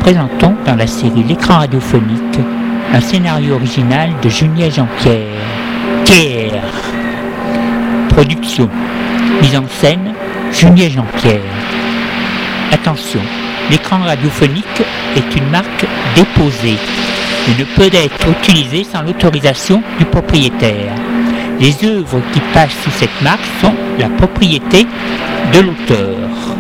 présentons dans la série L'écran radiophonique un scénario original de Juliet Jean-Pierre. Pierre. Production. Mise en scène Juliet Jean-Pierre. Attention, l'écran radiophonique est une marque déposée et ne peut être utilisé sans l'autorisation du propriétaire. Les œuvres qui passent sous cette marque sont la propriété de l'auteur.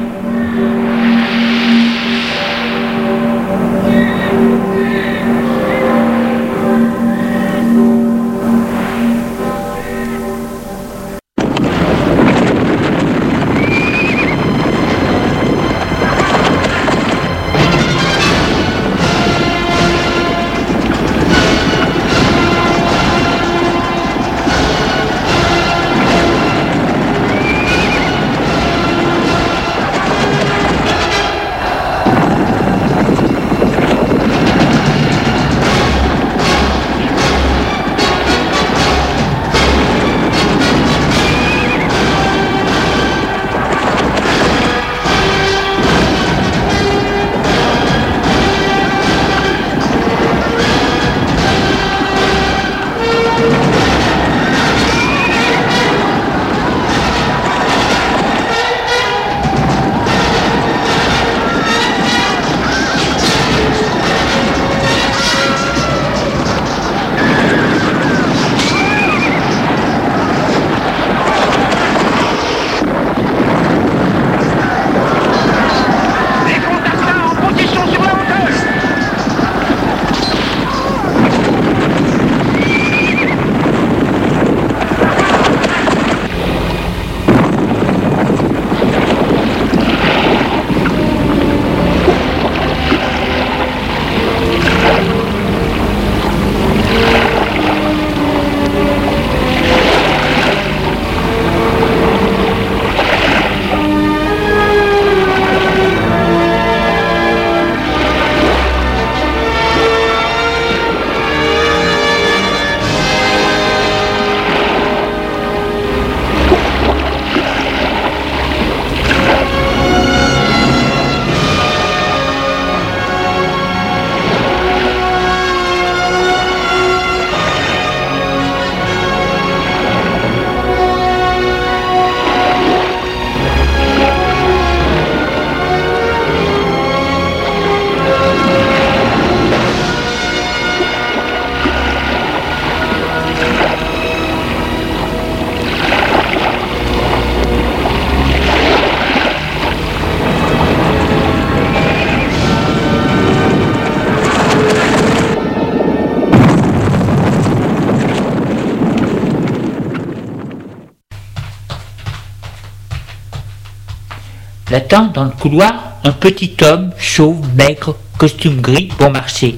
L'attend dans le couloir un petit homme, chauve, maigre, costume gris, bon marché.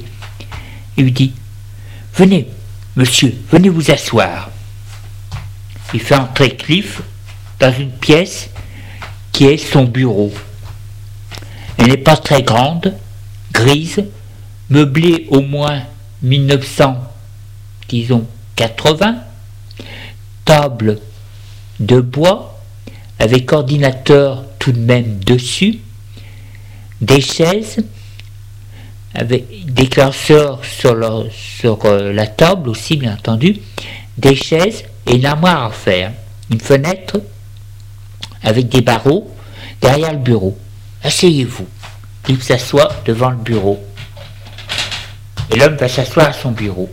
Il lui dit « Venez, monsieur, venez vous asseoir. » Il fait entrer Cliff dans une pièce qui est son bureau. Elle n'est pas très grande, grise, meublée au moins 1980, table de bois avec ordinateur tout de même dessus, des chaises avec des classeurs sur la table aussi bien entendu, des chaises et une armoire à fer, une fenêtre avec des barreaux derrière le bureau. Asseyez-vous. Il s'assoit devant le bureau et l'homme va s'asseoir à son bureau.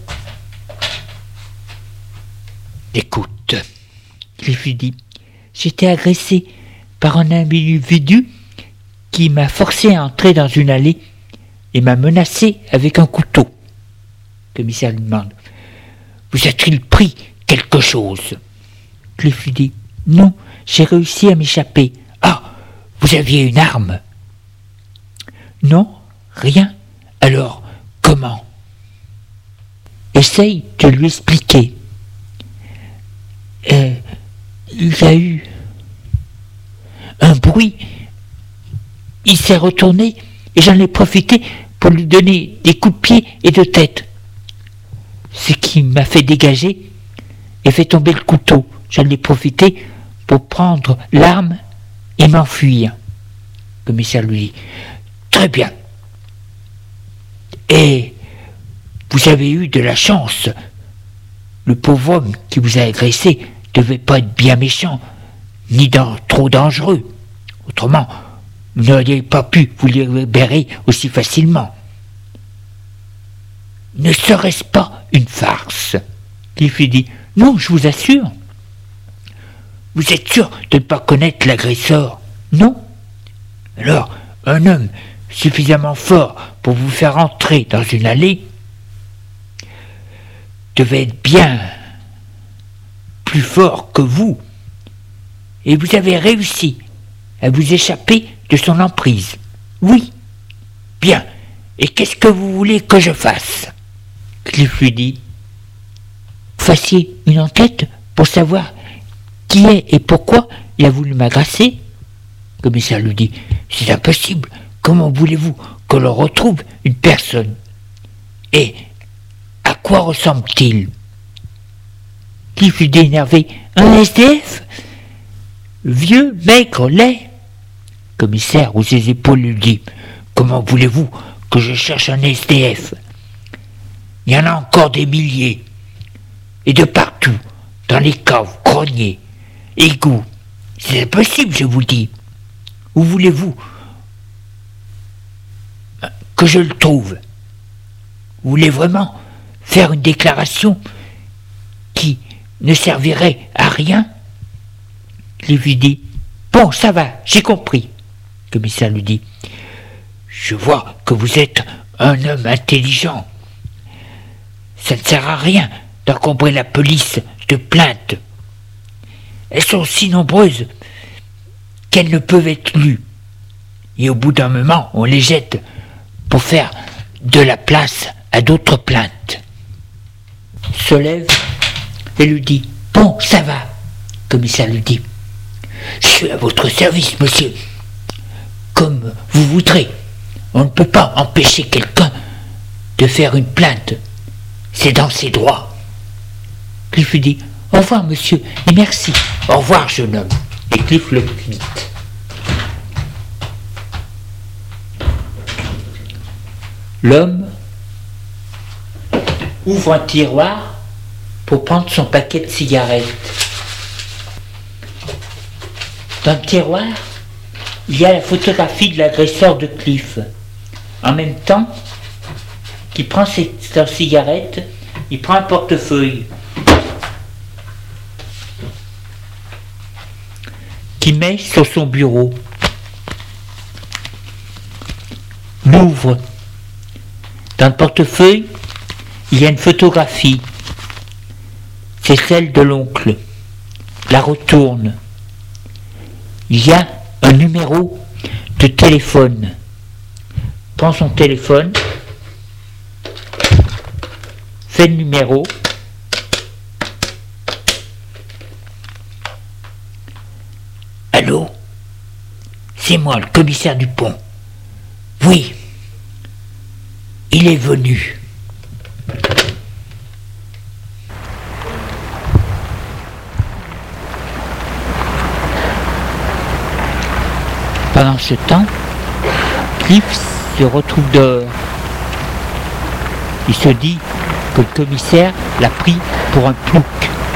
Écoute, il lui dit, j'étais agressé par un individu qui m'a forcé à entrer dans une allée et m'a menacé avec un couteau. Le commissaire lui demande, vous a-t-il pris quelque chose? Cliff lui dit, non, j'ai réussi à m'échapper. Ah, vous aviez une arme? Non, rien. Alors, comment? Essaye de lui expliquer. Il y a eu un bruit. Il s'est retourné et j'en ai profité pour lui donner des coups de pied et de tête. Ce qui m'a fait dégager et fait tomber le couteau. J'en ai profité pour prendre l'arme et m'enfuir. Le commissaire lui dit, très bien. Et vous avez eu de la chance. Le pauvre homme qui vous a agressé devait pas être bien méchant, ni trop dangereux. Autrement, vous n'auriez pas pu vous libérer aussi facilement. Ne serait-ce pas une farce? Cliff lui dit: non, je vous assure. Vous êtes sûr de ne pas connaître l'agresseur? Non. Alors, un homme suffisamment fort pour vous faire entrer dans une allée devait être bien plus fort que vous. Et vous avez réussi à vous échapper de son emprise. Oui. Bien. Et qu'est-ce que vous voulez que je fasse? Cliff lui dit: fassiez une enquête pour savoir qui est et pourquoi il a voulu m'agresser. Le commissaire lui dit: c'est impossible. Comment voulez-vous que l'on retrouve une personne? Et à quoi ressemble-t-il? Cliff lui dit énervé: un SDF? Vieux, maigre, laid. Le commissaire hausse ses épaules lui dit: comment voulez-vous que je cherche un SDF? Il y en a encore des milliers. Et de partout, dans les caves, greniers, égouts. C'est impossible, je vous dis. Où voulez-vous que je le trouve? Vous voulez vraiment faire une déclaration qui ne servirait à rien? Cliff lui dit: bon, ça va, j'ai compris. Le commissaire lui dit: je vois que vous êtes un homme intelligent. Ça ne sert à rien d'encombrer la police de plaintes. Elles sont si nombreuses qu'elles ne peuvent être lues. Et au bout d'un moment, on les jette pour faire de la place à d'autres plaintes. Se lève et lui dit: bon, ça va. Le commissaire lui dit: je suis à votre service, monsieur. Comme vous voudrez. On ne peut pas empêcher quelqu'un de faire une plainte. C'est dans ses droits. Cliff lui dit: au revoir, monsieur, et merci. Au revoir, jeune homme. Et Cliff le quitte. L'homme ouvre un tiroir pour prendre son paquet de cigarettes. Dans le tiroir, il y a la photographie de l'agresseur de Cliff. En même temps qu'il prend sa cigarette, il prend un portefeuille qu'il met sur son bureau. L'ouvre. Dans le portefeuille, il y a une photographie. C'est celle de l'oncle. La retourne. Il y a un numéro de téléphone. Prend son téléphone, fait le numéro, allô? C'est moi, le commissaire Dupont. Oui, il est venu. Pendant ce temps, Cliff se retrouve dehors. Il se dit que le commissaire l'a pris pour un plouc.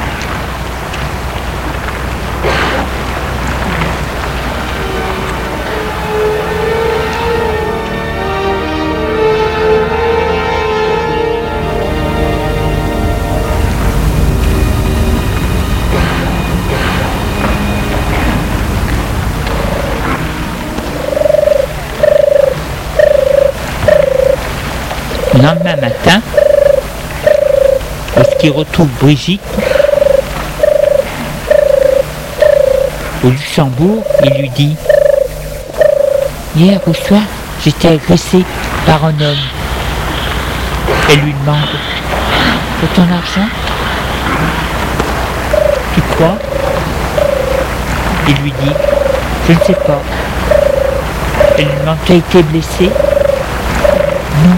Le lendemain matin, lorsqu'il retrouve Brigitte au Luxembourg, il lui dit: hier au soir, j'étais agressé par un homme. Elle lui demande: pour ton argent? Tu crois? Il lui dit: je ne sais pas. Elle lui demande: tu as été blessé? Non.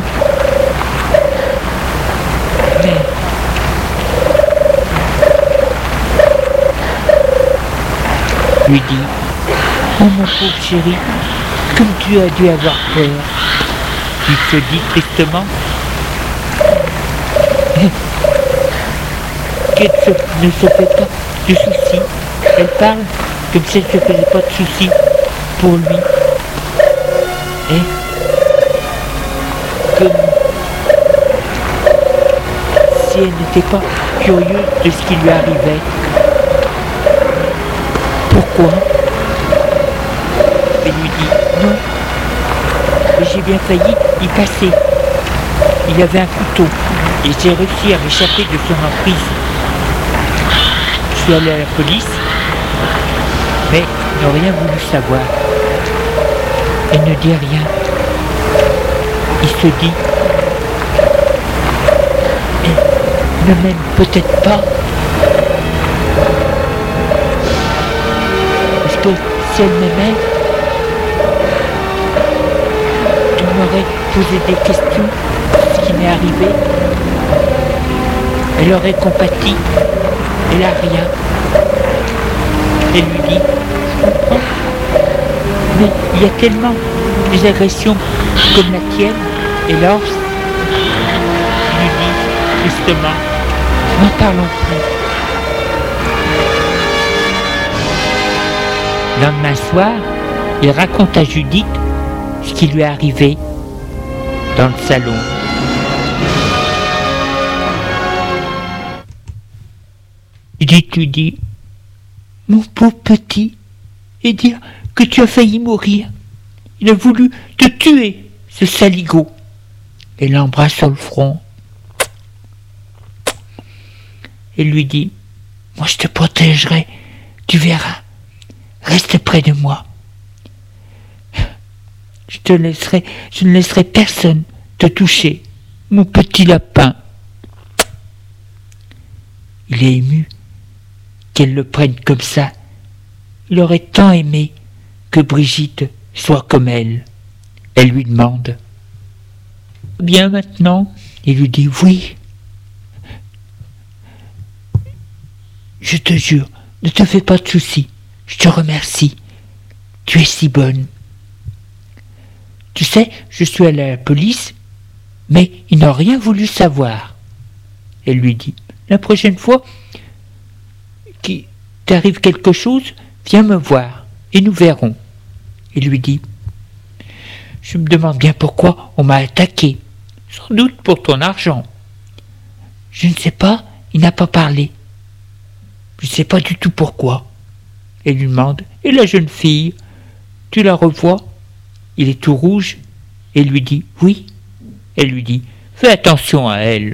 Mais lui dit: oh mon pauvre chéri, comme tu as dû avoir peur. Il se dit tristement qu'elle ne se fait pas de soucis. Elle parle comme si elle ne se faisait pas de soucis pour lui. Et comme si elle n'était pas curieuse de ce qui lui arrivait. Pourquoi? Elle lui dit non, mais j'ai bien failli y passer. Il avait un couteau et j'ai réussi à m'échapper de son emprise. Je suis allé à la police, mais ils n'ont rien voulu savoir. Elle ne dit rien. Il se dit, elle ne m'aime peut-être pas. Parce que si elle m'aimait, elle m'aurait posé des questions sur ce qui m'est arrivé. Elle aurait compati. Elle a rien. Elle lui dit, je comprends, mais il y a tellement des agressions comme la tienne, et Lors lui dit tristement, n'en parlons plus. Le lendemain soir, il raconte à Judith ce qui lui est arrivé dans le salon. Judith lui dit, mon pauvre petit, et dire que tu as failli mourir. Il a voulu te tuer, ce saligo. Et l'embrasse sur le front. Et lui dit, moi je te protégerai, tu verras. Reste près de moi. Je ne laisserai personne te toucher, mon petit lapin. Il est ému qu'elle le prenne comme ça. Il aurait tant aimé que Brigitte soit comme elle. Elle lui demande, bien maintenant? Il lui dit, oui. Je te jure, ne te fais pas de soucis. Je te remercie. Tu es si bonne. Tu sais, je suis allé à la police, mais ils n'ont rien voulu savoir. Elle lui dit, la prochaine fois qu'il t'arrive quelque chose, viens me voir et nous verrons. Il lui dit, je me demande bien pourquoi on m'a attaqué. Sans doute pour ton argent. Je ne sais pas, il n'a pas parlé. Je ne sais pas du tout pourquoi. Elle lui demande, et la jeune fille, tu la revois? Il est tout rouge et lui dit, oui. Elle lui dit, fais attention à elle.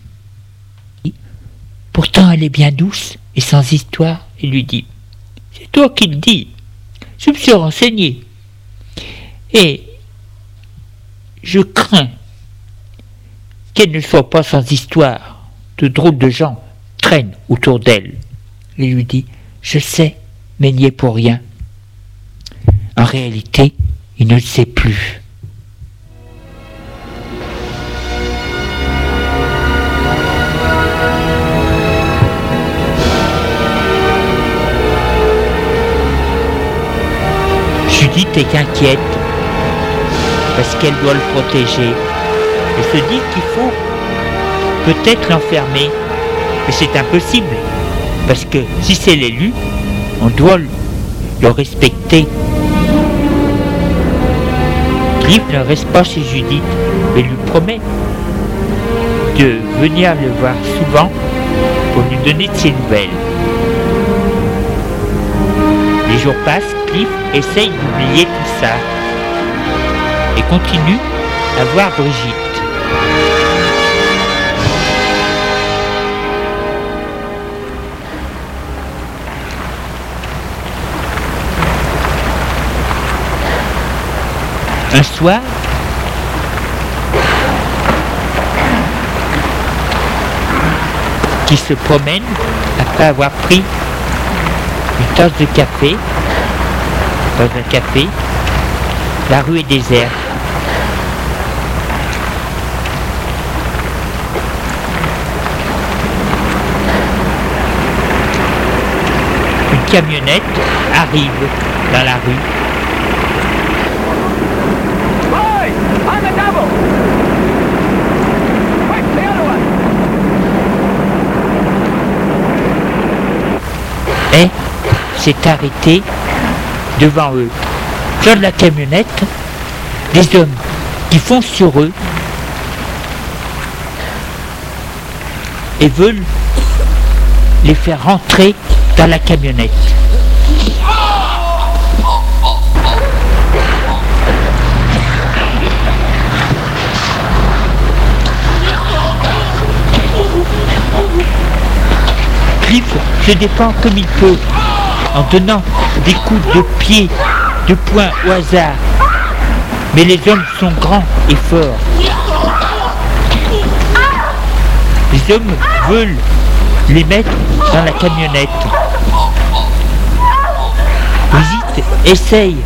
Pourtant elle est bien douce et sans histoire. Elle lui dit, c'est toi qui le dis. Je me suis renseigné. Et je crains qu'elle ne soit pas sans histoire. De drôles de gens traînent autour d'elle. Il lui dit, je sais, mais n'y est pour rien. En réalité, il ne le sait plus. Judith est inquiète parce qu'elle doit le protéger. Elle se dit qu'il faut peut-être l'enfermer, mais c'est impossible parce que si c'est l'élu, on doit le respecter. Cliff ne reste pas chez Judith, mais lui promet de venir le voir souvent pour lui donner de ses nouvelles. Les jours passent, Cliff essaye d'oublier tout ça et continue à voir Brigitte. Un soir, qui se promène après avoir pris une tasse de café dans un café, la rue est déserte. Une camionnette arrive dans la rue. et s'est arrêté devant eux. Sur la camionnette, des hommes qui foncent sur eux et veulent les faire rentrer dans la camionnette. Cliff se défend comme il peut en donnant des coups de pied, de poing au hasard. Mais les hommes sont grands et forts. Les hommes veulent les mettre dans la camionnette. Brigitte essaye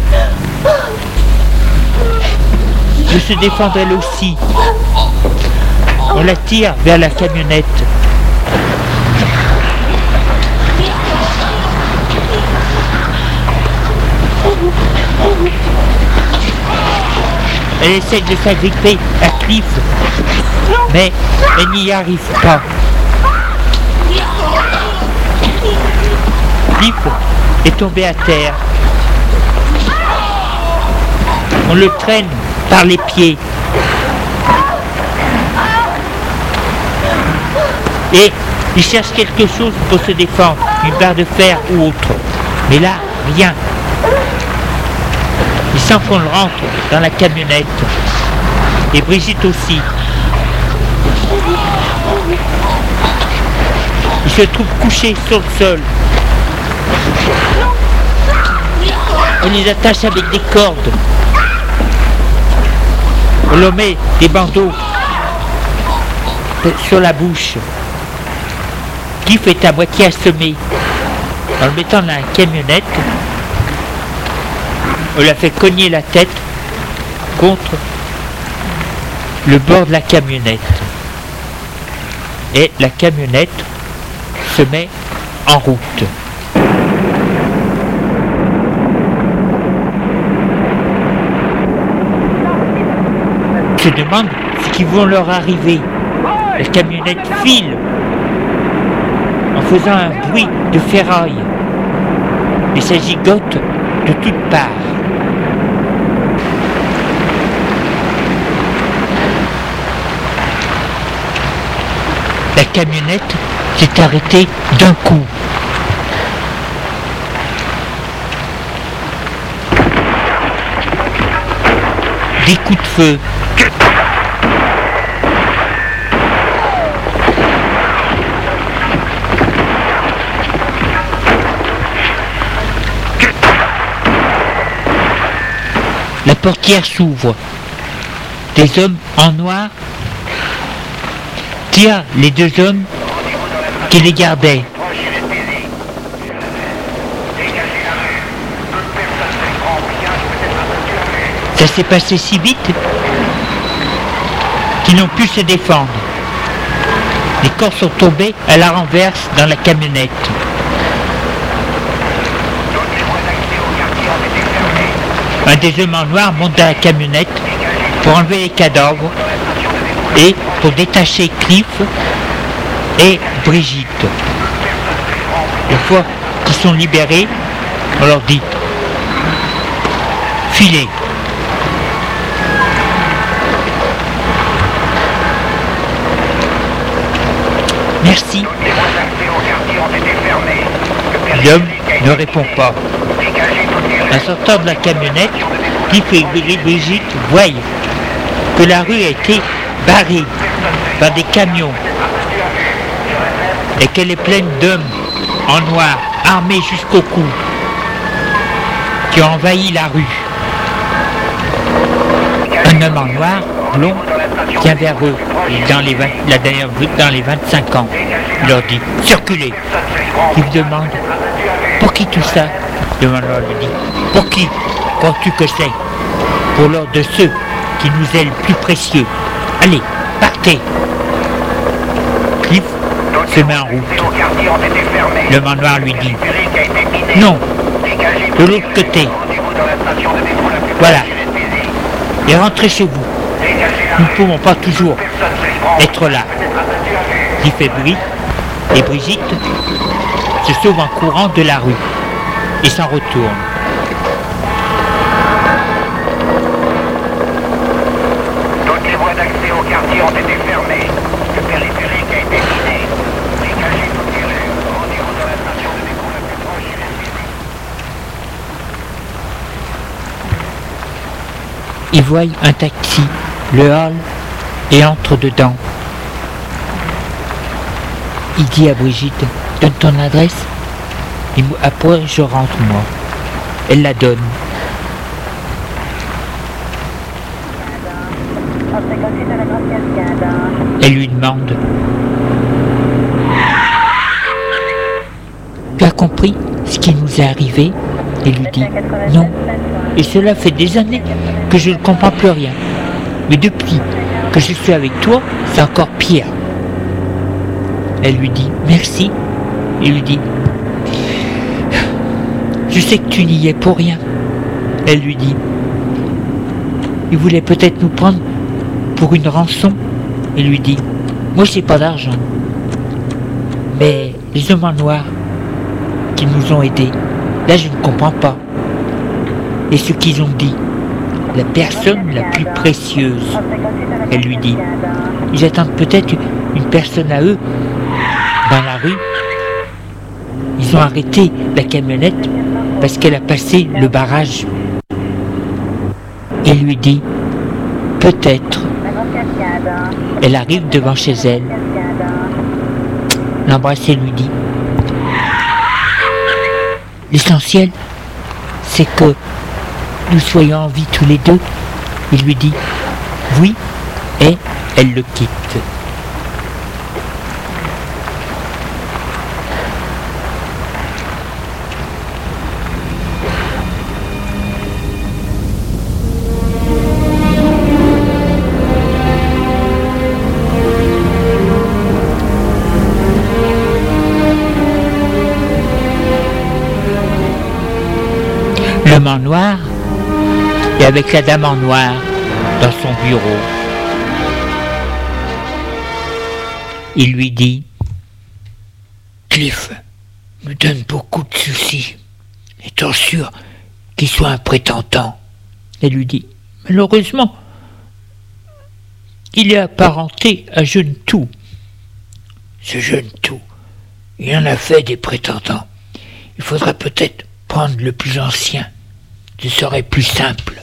de se défendre elle aussi. On la tire vers la camionnette. Elle essaie de s'agripper à Cliff, mais elle n'y arrive pas. Cliff est tombé à terre. On le traîne par les pieds. Et il cherche quelque chose pour se défendre, une barre de fer ou autre. Mais là, rien. Il sent qu'on le rentre dans la camionnette. Et Brigitte aussi. Il se trouve couché sur le sol. On les attache avec des cordes. On leur met des bandeaux sur la bouche. Cliff est à moitié assommé. En le mettant dans la camionnette, on l'a fait cogner la tête contre le bord de la camionnette. Et la camionnette se met en route. On se demande ce qui vont leur arriver. La camionnette file en faisant un bruit de ferraille. Et ça gigote de toutes parts. La camionnette s'est arrêtée d'un coup. Des coups de feu. La portière s'ouvre. Des hommes en noir tirent les deux hommes qui les gardaient. Ça s'est passé si vite qu'ils n'ont pu se défendre. Les corps sont tombés à la renverse dans la camionnette. Un des hommes en noir monte dans la camionnette pour enlever les cadavres et pour détacher Cliff et Brigitte. Une fois qu'ils sont libérés, on leur dit « Filez ». Merci. L'homme ne répond pas. En sortant de la camionnette, Cliff et Brigitte voient que la rue a été barrée par des camions et qu'elle est pleine d'hommes en noir, armés jusqu'au cou, qui ont envahi la rue. Un homme en noir, blond, vient vers eux, la dernière vue dans les 25 ans. Il leur dit « Circulez !» Il demande « Pour qui tout ça ?» Le manoir lui dit « Pour qui crois-tu que c'est ? Pour l'ordre de ceux qui nous est le plus précieux. Allez, partez !» Cliff se met en route. Le manoir lui dit « Non, de l'autre côté. Voilà. Et rentrez chez vous. Nous ne pouvons pas toujours être là. » Cliff et Brigitte se sauve en courant de la rue et s'en retourne. Toutes les voies d'accès au quartier ont été fermées. Le périphérique a été miné. Dégagez toutes les rues. Rendez-vous dans la station de métro la plus proche et la suivez. Il voit un taxi, le hall, et entre dedans. Il dit à Brigitte, donne ton adresse, et après je rentre moi. Elle la donne. Elle lui demande, tu as compris ce qui nous est arrivé? Elle lui dit, non, et cela fait des années que je ne comprends plus rien. Mais depuis que je suis avec toi, c'est encore pire. Elle lui dit merci. Il lui dit je sais que tu n'y es pour rien. Elle lui dit il voulait peut-être nous prendre pour une rançon. Il lui dit moi j'ai pas d'argent. Mais les hommes en noir qui nous ont aidés, là je ne comprends pas. Et ce qu'ils ont dit, la personne la plus précieuse, elle lui dit ils attendent peut-être une personne à eux dans la rue. Ils ont arrêté la camionnette parce qu'elle a passé le barrage. Il lui dit peut-être. Elle arrive devant chez elle, l'embrasse et lui dit l'essentiel c'est que nous soyons en vie tous les deux. Il lui dit oui, et elle le quitte. L'homme en noir et avec la dame en noir dans son bureau. Il lui dit Cliff nous donne beaucoup de soucis. Est-on sûr qu'il soit un prétendant? Elle lui dit malheureusement, il est apparenté à Jeune Tout. Ce Jeune Tout, il en a fait des prétendants. Il faudra peut-être prendre le plus ancien. Ce serait plus simple.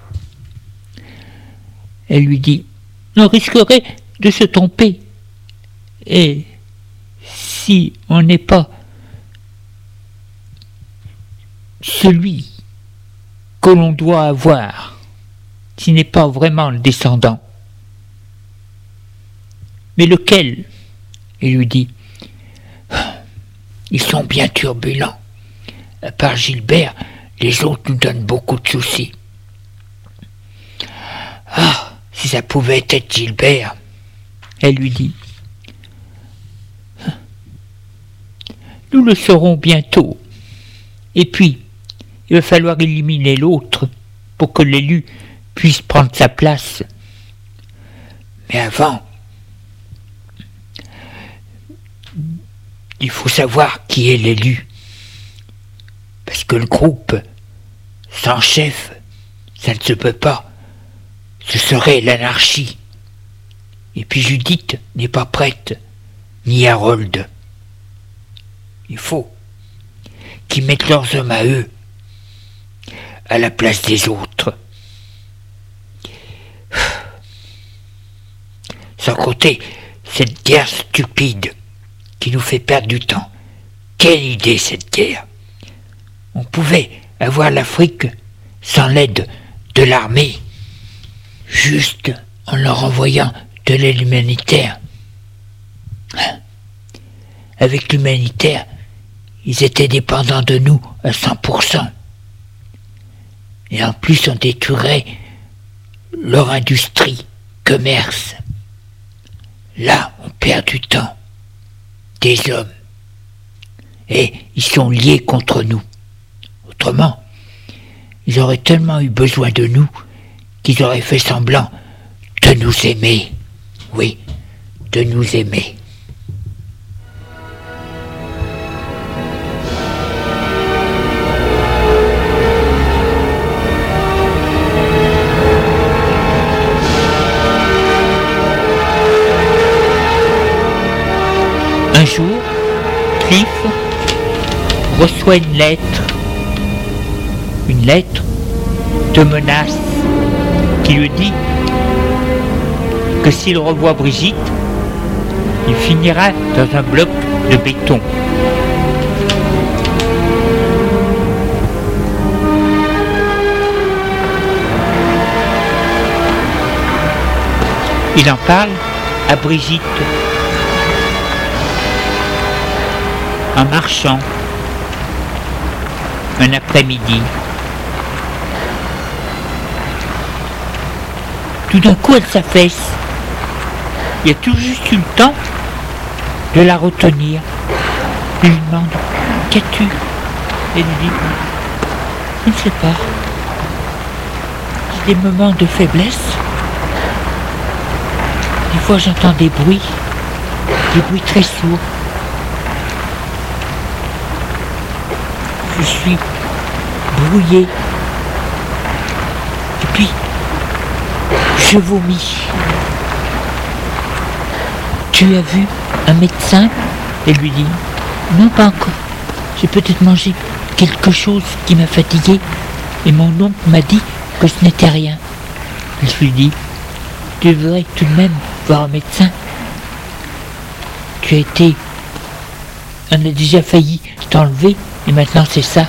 Elle lui dit on risquerait de se tromper. Et si on n'est pas celui que l'on doit avoir, s'il n'est pas vraiment le descendant. Mais lequel? Il lui dit ils sont bien turbulents. À part Gilbert, les autres nous donnent beaucoup de soucis. Ah, si ça pouvait être Gilbert. Elle lui dit nous le saurons bientôt. Et puis, il va falloir éliminer l'autre pour que l'élu puisse prendre sa place. Mais avant, il faut savoir qui est l'élu. Parce que le groupe, sans chef, ça ne se peut pas. Ce serait l'anarchie. Et puis Judith n'est pas prête, ni Harold. Il faut qu'ils mettent leurs hommes à eux, à la place des autres. Sans compter cette guerre stupide qui nous fait perdre du temps. Quelle idée cette guerre! On pouvait avoir l'Afrique sans l'aide de l'armée, juste en leur envoyant de l'aide humanitaire. Avec l'humanitaire, ils étaient dépendants de nous à 100%. Et en plus, on détruirait leur industrie, commerce. Là, on perd du temps, des hommes. Et ils sont liés contre nous. Autrement, ils auraient tellement eu besoin de nous qu'ils auraient fait semblant de nous aimer. Oui, de nous aimer. Cliff reçoit une lettre de menace qui lui dit que s'il revoit Brigitte, il finira dans un bloc de béton. Il en parle à Brigitte en marchant un après-midi. Tout d'un coup, elle s'affaisse. Il a tout juste eu le temps de la retenir. Il lui demande « Qu'as-tu » Elle lui dit « Je ne sais pas. J'ai des moments de faiblesse. Des fois, j'entends des bruits très sourds. Je suis brouillé. Et puis, je vomis. Tu as vu un médecin ? Elle lui dit, non, pas encore. J'ai peut-être mangé quelque chose qui m'a fatigué et mon oncle m'a dit que ce n'était rien. Elle lui dit, tu devrais tout de même voir un médecin. On a déjà failli t'enlever et maintenant c'est ça.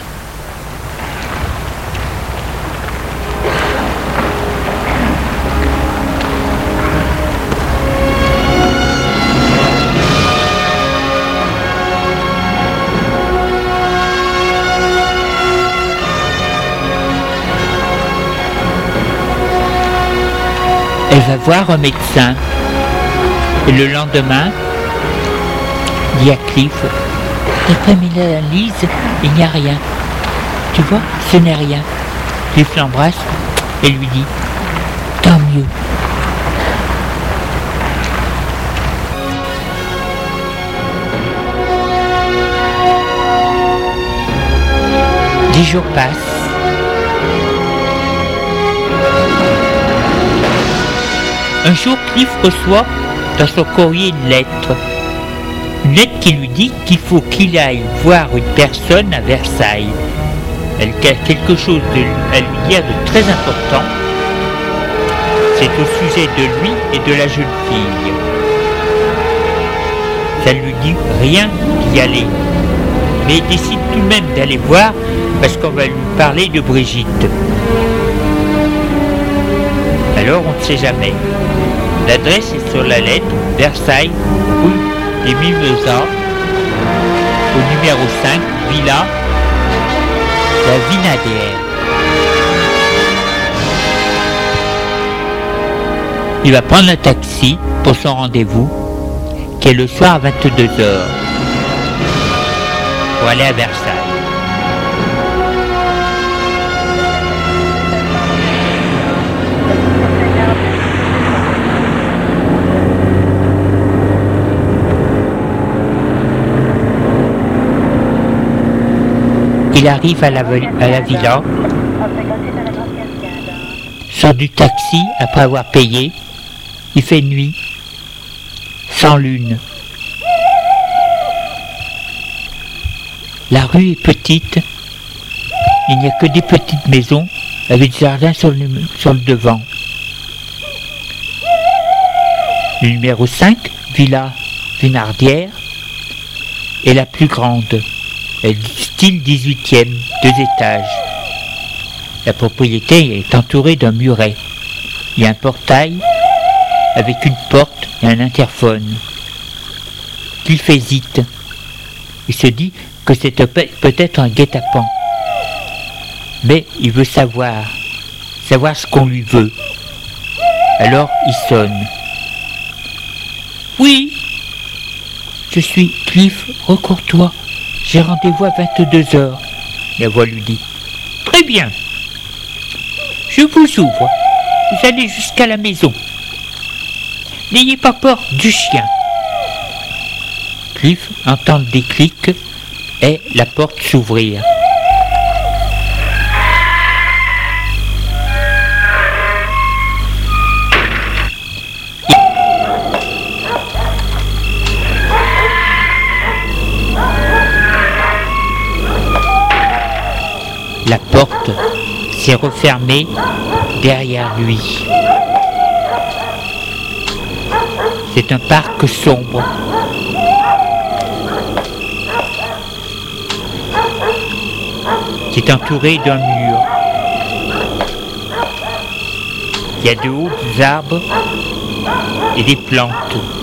Elle va voir un médecin et le lendemain, dit à Cliff, d'après mes analyses, il n'y a rien. Tu vois, ce n'est rien. Cliff l'embrasse et lui dit, tant mieux. Des jours passent. Un jour, Cliff reçoit dans son courrier une lettre qui lui dit qu'il faut qu'il aille voir une personne à Versailles. Elle a quelque chose à lui dire de très important. C'est au sujet de lui et de la jeune fille. Ça ne lui dit rien d'y aller. Mais il décide tout de même d'aller voir parce qu'on va lui parler de Brigitte. Alors on ne sait jamais. L'adresse est sur la lettre, Versailles, rue des Mimosas, au numéro 5, Villa, la Vinadière. Il va prendre un taxi pour son rendez-vous, qui est le soir à 22h, pour aller à Versailles. Il arrive à la villa, sort du taxi après avoir payé, il fait nuit, sans lune. La rue est petite, il n'y a que des petites maisons avec des jardins sur le devant. Le numéro 5, Villa Vinardière, est la plus grande. Elle est style 18e, 2 étages. La propriété est entourée d'un muret. Il y a un portail avec une porte et un interphone. Il hésite. Il se dit que c'est peut-être un guet-apens. Mais il veut savoir ce qu'on lui veut. Alors il sonne. Oui, je suis Cliff, recours-toi. J'ai rendez-vous à 22h. La voix lui dit. Très bien. Je vous ouvre. Vous allez jusqu'à la maison. N'ayez pas peur du chien. Cliff entend le déclic et la porte s'ouvrir. La porte s'est refermée derrière lui. C'est un parc sombre. Qui est entouré d'un mur. Il y a de hauts arbres et des plantes.